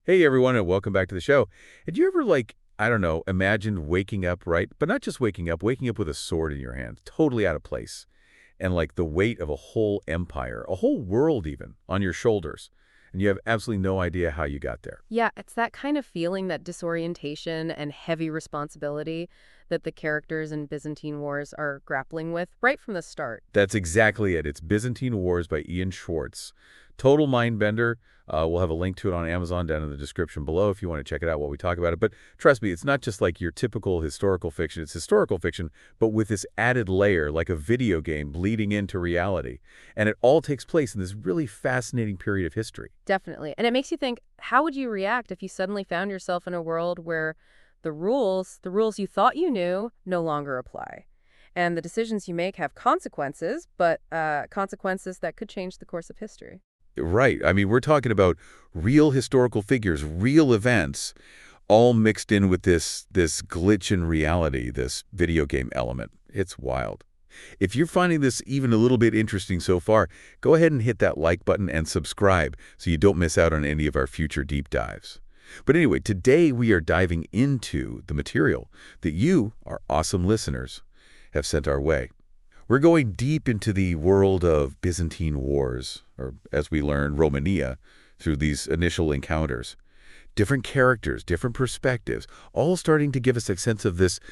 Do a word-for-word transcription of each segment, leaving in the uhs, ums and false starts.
Hey everyone, and welcome back to the show. Had you ever, like, I don't know, imagined waking up, right? But not just waking up, waking up with a sword in your hand, totally out of place, and like the weight of a whole empire, a whole world even, on your shoulders, and you have absolutely no idea how you got there. Yeah, it's that kind of feeling, that disorientation and heavy responsibility that the characters in Byzantine Wars are grappling with right from the start. That's exactly it. It's Byzantine Wars by Ian Schwartz. Total mind bender. Uh, we'll have a link to it on Amazon down in the description below if you want to check it out while we talk about it. But trust me, it's not just like your typical historical fiction. It's historical fiction, but with this added layer, like a video game bleeding into reality. And it all takes place in this really fascinating period of history. Definitely. And it makes you think, how would you react if you suddenly found yourself in a world where the rules, the rules you thought you knew, no longer apply? And the decisions you make have consequences, but uh, consequences that could change the course of history. Right. I mean, we're talking about real historical figures, real events, all mixed in with this this glitch in reality, this video game element. It's wild. If you're finding this even a little bit interesting so far, go ahead and hit that like button and subscribe so you don't miss out on any of our future deep dives. But anyway, today we are diving into the material that you, our awesome listeners, have sent our way. We're going deep into the world of Byzantine Wars, or as we learn, Romania, through these initial encounters. Different characters, different perspectives, all starting to give us a sense of this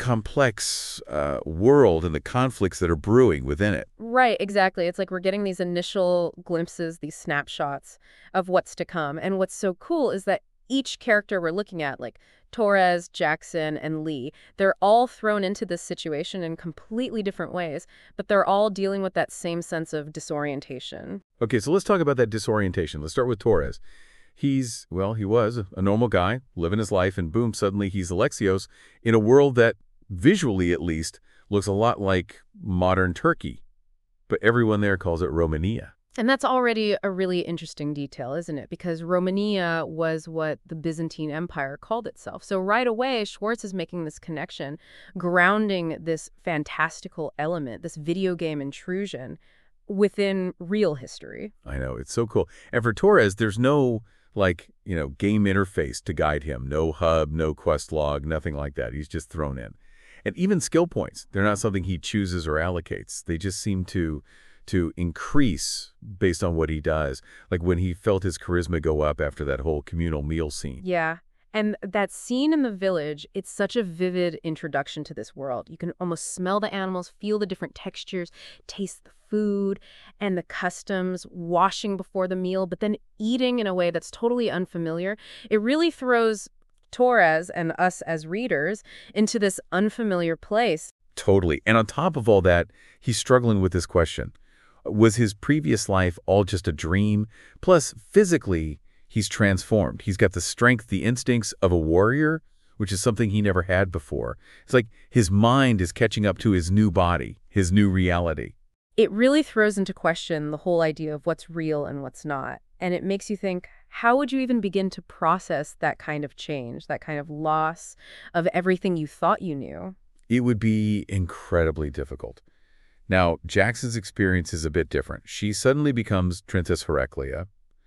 complex uh, world and the conflicts that are brewing within it. Right, exactly. It's like we're getting these initial glimpses, these snapshots of what's to come. And what's so cool is that each character we're looking at, like Torres, Jackson, and Lee, they're all thrown into this situation in completely different ways, but they're all dealing with that same sense of disorientation. Okay, so let's talk about that disorientation. Let's start with Torres. He's, well, he was a normal guy, living his life, and boom, suddenly he's Alexios in a world that, visually at least, looks a lot like modern Turkey. But everyone there calls it Romania. And that's already a really interesting detail, isn't it? Because Romania was what the Byzantine Empire called itself. So right away, Schwartz is making this connection, grounding this fantastical element, this video game intrusion, within real history. I know, it's so cool. And for Torres, there's no, like, you know, game interface to guide him. No hub, no quest log, nothing like that. He's just thrown in. And even skill points, they're not something he chooses or allocates. They just seem to to increase based on what he does. Like when he felt his charisma go up after that whole communal meal scene. Yeah. And that scene in the village, it's such a vivid introduction to this world. You can almost smell the animals, feel the different textures, taste the food and the customs, washing before the meal, but then eating in a way that's totally unfamiliar. It really throws Torres and us as readers into this unfamiliar place. Totally. And on top of all that, he's struggling with this question. Was his previous life all just a dream? Plus, physically, he's transformed. He's got the strength, the instincts of a warrior, which is something he never had before. It's like his mind is catching up to his new body, his new reality. It really throws into question the whole idea of what's real and what's not. And it makes you think, how would you even begin to process that kind of change, that kind of loss of everything you thought you knew? It would be incredibly difficult. Now, Jackson's experience is a bit different. She suddenly becomes Princess Heraclea,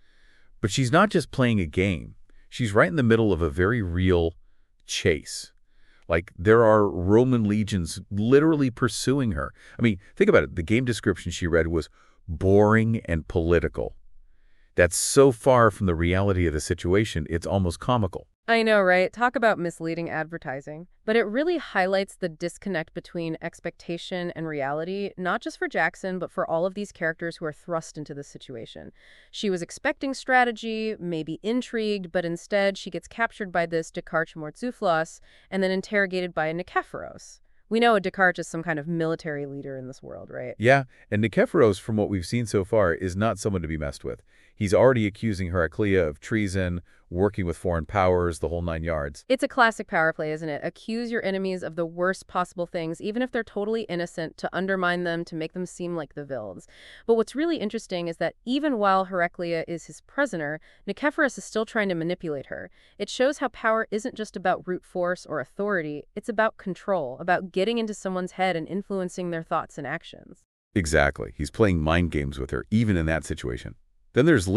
but she's not just playing a game. She's right in the middle of a very real chase. Like, there are Roman legions literally pursuing her. I mean, think about it. The game description she read was boring and political. That's so far from the reality of the situation, it's almost comical. I know, right? Talk about misleading advertising. But it really highlights the disconnect between expectation and reality, not just for Jackson, but for all of these characters who are thrust into this situation. She was expecting strategy, maybe intrigued, but instead she gets captured by this Descartes Mourtzouphlos and then interrogated by Nikephoros. We know a Descartes is some kind of military leader in this world, right? Yeah, and Nikephoros, from what we've seen so far, is not someone to be messed with. He's already accusing Heraclea of treason, working with foreign powers, the whole nine yards. It's a classic power play, isn't it? Accuse your enemies of the worst possible things, even if they're totally innocent, to undermine them, to make them seem like the villains. But what's really interesting is that even while Heraclea is his prisoner, Nikephoros is still trying to manipulate her. It shows how power isn't just about brute force or authority, it's about control, about getting into someone's head and influencing their thoughts and actions. Exactly. He's playing mind games with her, even in that situation. Then there's Lee.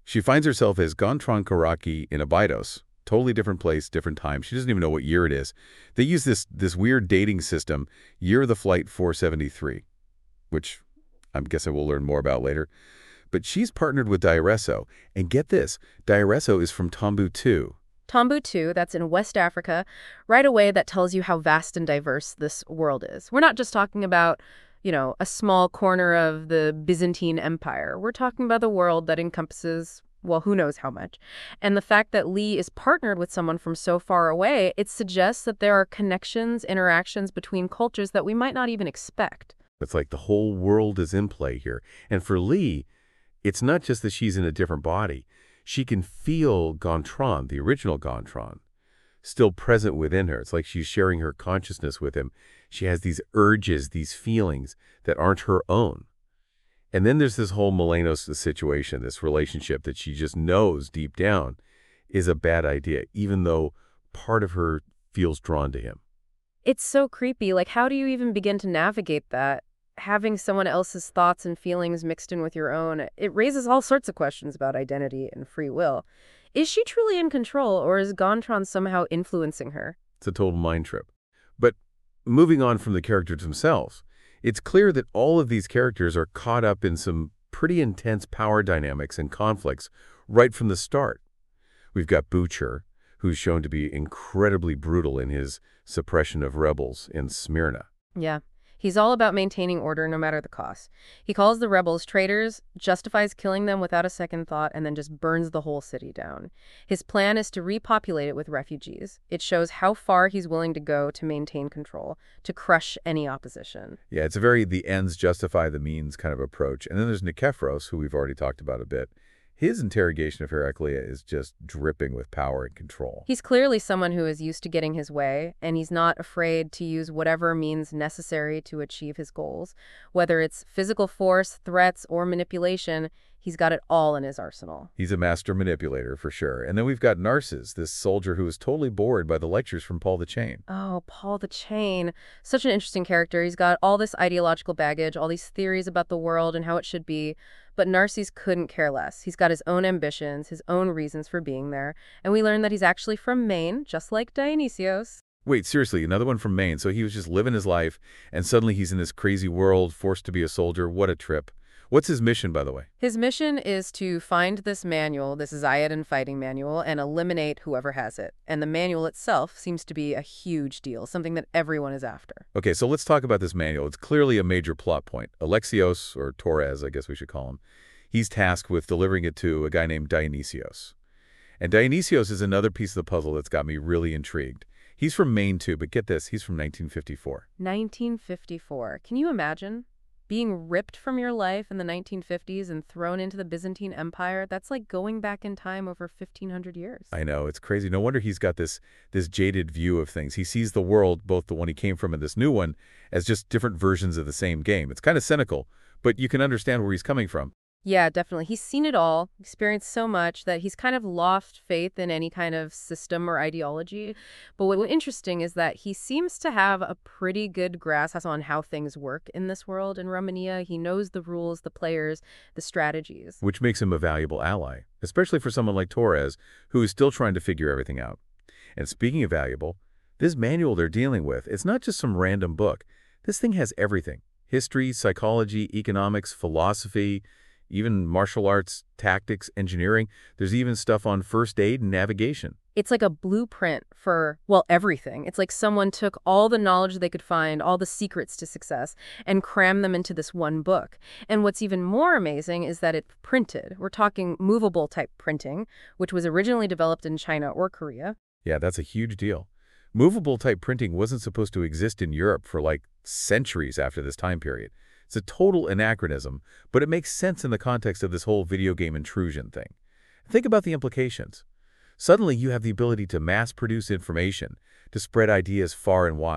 She finds herself as Gontran Karaki in Abydos. Totally different place, different time. She doesn't even know what year it is. They use this this weird dating system, year of the flight four seventy-three, which I'm guessing we'll learn more about later. But she's partnered with Diaresso, and get this, Diaresso is from Tombouctou. Tombouctou, that's in West Africa. Right away, that tells you how vast and diverse this world is. We're not just talking about, you know, a small corner of the Byzantine Empire. We're talking about the world that encompasses, well, who knows how much. And the fact that Lee is partnered with someone from so far away, it suggests that there are connections, interactions between cultures that we might not even expect. It's like the whole world is in play here. And for Lee, it's not just that she's in a different body. She can feel Gontran, the original Gontran, still present within her. It's like she's sharing her consciousness with him. She has these urges, these feelings that aren't her own. And then there's this whole Melenos situation, this relationship that she just knows deep down is a bad idea, even though part of her feels drawn to him. It's so creepy. Like, how do you even begin to navigate that? Having someone else's thoughts and feelings mixed in with your own, it raises all sorts of questions about identity and free will. Is she truly in control, or is Gontran somehow influencing her? It's a total mind trip. But moving on from the characters themselves, it's clear that all of these characters are caught up in some pretty intense power dynamics and conflicts right from the start. We've got Butcher, who's shown to be incredibly brutal in his suppression of rebels in Smyrna. Yeah. He's all about maintaining order no matter the cost. He calls the rebels traitors, justifies killing them without a second thought, and then just burns the whole city down. His plan is to repopulate it with refugees. It shows how far he's willing to go to maintain control, to crush any opposition. Yeah, it's a very the ends justify the means kind of approach. And then there's Nikephoros, who we've already talked about a bit. His interrogation of Heraclea is just dripping with power and control. He's clearly someone who is used to getting his way, and he's not afraid to use whatever means necessary to achieve his goals. Whether it's physical force, threats, or manipulation, he's got it all in his arsenal. He's a master manipulator, for sure. And then we've got Narses, this soldier who is totally bored by the lectures from Paul the Chain. Oh, Paul the Chain. Such an interesting character. He's got all this ideological baggage, all these theories about the world and how it should be. But Narses couldn't care less. He's got his own ambitions, his own reasons for being there. And we learn that he's actually from Maine, just like Dionysios. Wait, seriously, another one from Maine. So he was just living his life, and suddenly he's in this crazy world, forced to be a soldier. What a trip. What's his mission, by the way? His mission is to find this manual, this Zayatan fighting manual, and eliminate whoever has it. And the manual itself seems to be a huge deal, something that everyone is after. Okay, so let's talk about this manual. It's clearly a major plot point. Alexios, or Torres, I guess we should call him, he's tasked with delivering it to a guy named Dionysios. And Dionysios is another piece of the puzzle that's got me really intrigued. He's from Maine, too, but get this, he's from nineteen fifty-four. nineteen fifty-four. Can you imagine? Being ripped from your life in the nineteen fifties and thrown into the Byzantine Empire, that's like going back in time over fifteen hundred years. I know, it's crazy. No wonder he's got this this jaded view of things. He sees the world, both the one he came from and this new one, as just different versions of the same game. It's kind of cynical, but you can understand where he's coming from. Yeah, definitely. He's seen it all, experienced so much that he's kind of lost faith in any kind of system or ideology. But what's interesting is that he seems to have a pretty good grasp on how things work in this world in Romania. He knows the rules, the players, the strategies. Which makes him a valuable ally, especially for someone like Torres, who is still trying to figure everything out. And speaking of valuable, this manual they're dealing with, it's not just some random book. This thing has everything. History, psychology, economics, philosophy, even martial arts, tactics, engineering. There's even stuff on first aid and navigation. It's like a blueprint for, well, everything. It's like someone took all the knowledge they could find, all the secrets to success, and crammed them into this one book. And what's even more amazing is that it's printed. We're talking movable type printing, which was originally developed in China or Korea. Yeah, that's a huge deal. Movable type printing wasn't supposed to exist in Europe for like centuries after this time period. It's a total anachronism, but it makes sense in the context of this whole video game intrusion thing. Think about the implications. Suddenly, you have the ability to mass-produce information, to spread ideas far and wide.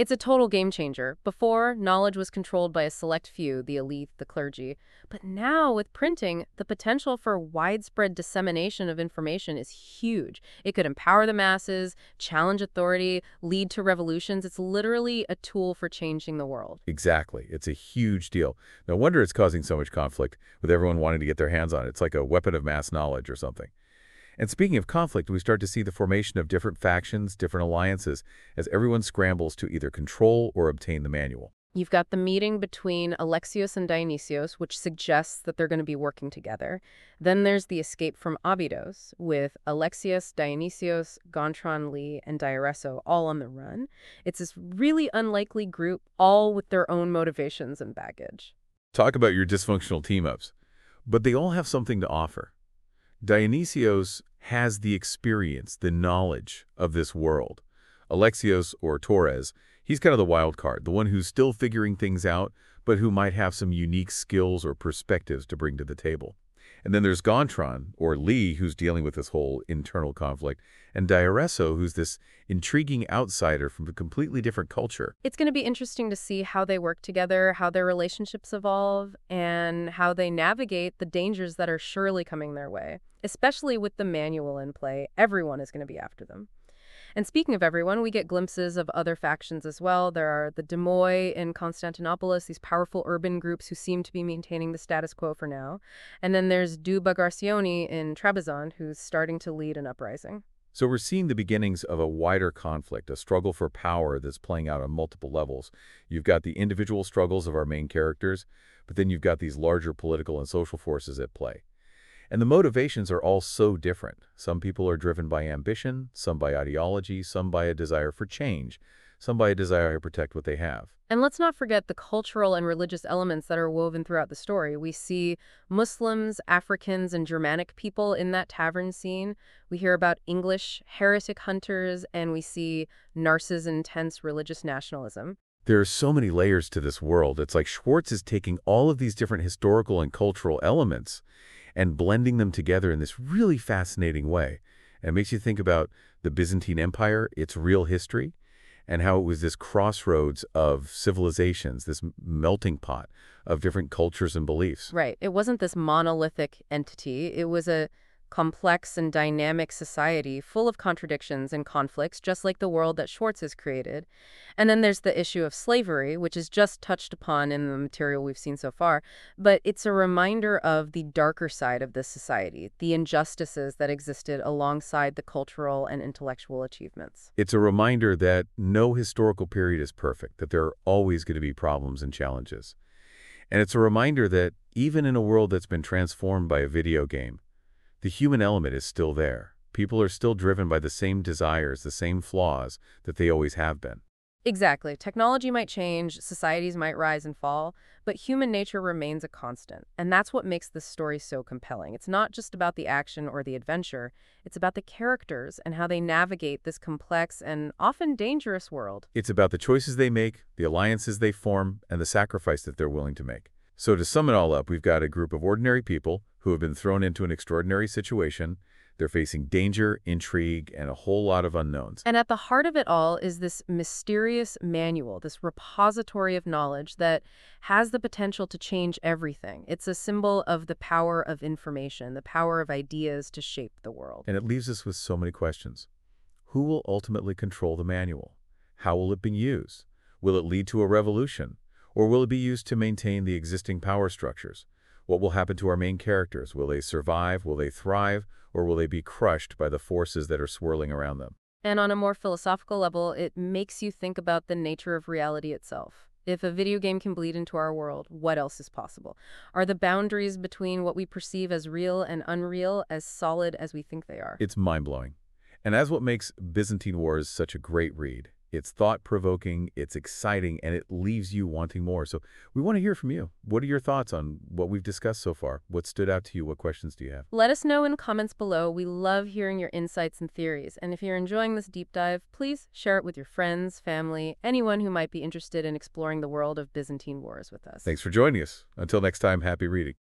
It's a total game changer. Before, knowledge was controlled by a select few, the elite, the clergy. But now, with printing, the potential for widespread dissemination of information is huge. It could empower the masses, challenge authority, lead to revolutions. It's literally a tool for changing the world. Exactly. It's a huge deal. No wonder it's causing so much conflict with everyone wanting to get their hands on it. It's like a weapon of mass knowledge or something. And speaking of conflict, we start to see the formation of different factions, different alliances, as everyone scrambles to either control or obtain the manual. You've got the meeting between Alexios and Dionysios, which suggests that they're going to be working together. Then there's the escape from Abydos, with Alexios, Dionysios, Gontran, Lee, and Diareso all on the run. It's this really unlikely group, all with their own motivations and baggage. Talk about your dysfunctional team-ups. But they all have something to offer. Dionysios has the experience, the knowledge of this world. Alexios, or Torres, he's kind of the wild card, the one who's still figuring things out, but who might have some unique skills or perspectives to bring to the table. And then there's Gontran, or Lee, who's dealing with this whole internal conflict, and Diareso, who's this intriguing outsider from a completely different culture. It's going to be interesting to see how they work together, how their relationships evolve, and how they navigate the dangers that are surely coming their way. Especially with the manual in play, everyone is going to be after them. And speaking of everyone, we get glimpses of other factions as well. There are the Demoi in Constantinopolis, these powerful urban groups who seem to be maintaining the status quo for now. And then there's Du Bagarcioni in Trebizond, who's starting to lead an uprising. So we're seeing the beginnings of a wider conflict, a struggle for power that's playing out on multiple levels. You've got the individual struggles of our main characters, but then you've got these larger political and social forces at play. And the motivations are all so different. Some people are driven by ambition, some by ideology, some by a desire for change, some by a desire to protect what they have. And let's not forget the cultural and religious elements that are woven throughout the story. We see Muslims, Africans, and Germanic people in that tavern scene. We hear about English heretic hunters, and we see Narcis's intense religious nationalism. There are so many layers to this world. It's like Schwartz is taking all of these different historical and cultural elements and blending them together in this really fascinating way. And it makes you think about the Byzantine Empire, its real history, and how it was this crossroads of civilizations, this melting pot of different cultures and beliefs. Right. It wasn't this monolithic entity. It was a complex and dynamic society full of contradictions and conflicts, just like the world that Schwartz has created. And then there's the issue of slavery, which is just touched upon in the material we've seen so far. But it's a reminder of the darker side of this society, the injustices that existed alongside the cultural and intellectual achievements. It's a reminder that no historical period is perfect, that there are always going to be problems and challenges. And it's a reminder that even in a world that's been transformed by a video game, the human element is still there. People are still driven by the same desires, the same flaws that they always have been. Exactly. Technology might change, societies might rise and fall, but human nature remains a constant. And that's what makes this story so compelling. It's not just about the action or the adventure. It's about the characters and how they navigate this complex and often dangerous world. It's about the choices they make, the alliances they form, and the sacrifice that they're willing to make. So to sum it all up, we've got a group of ordinary people who have been thrown into an extraordinary situation. They're facing danger, intrigue, and a whole lot of unknowns. And at the heart of it all is this mysterious manual, this repository of knowledge that has the potential to change everything. It's a symbol of the power of information, the power of ideas to shape the world. And it leaves us with so many questions. Who will ultimately control the manual? How will it be used? Will it lead to a revolution? Or will it be used to maintain the existing power structures? What will happen to our main characters? Will they survive? Will they thrive? Or will they be crushed by the forces that are swirling around them? And on a more philosophical level, it makes you think about the nature of reality itself. If a video game can bleed into our world, what else is possible? Are the boundaries between what we perceive as real and unreal as solid as we think they are? It's mind-blowing. And that's what makes Byzantine Wars such a great read. It's thought-provoking, it's exciting, and it leaves you wanting more. So we want to hear from you. What are your thoughts on what we've discussed so far? What stood out to you? What questions do you have? Let us know in comments below. We love hearing your insights and theories. And if you're enjoying this deep dive, please share it with your friends, family, anyone who might be interested in exploring the world of Byzantine Wars with us. Thanks for joining us. Until next time, happy reading.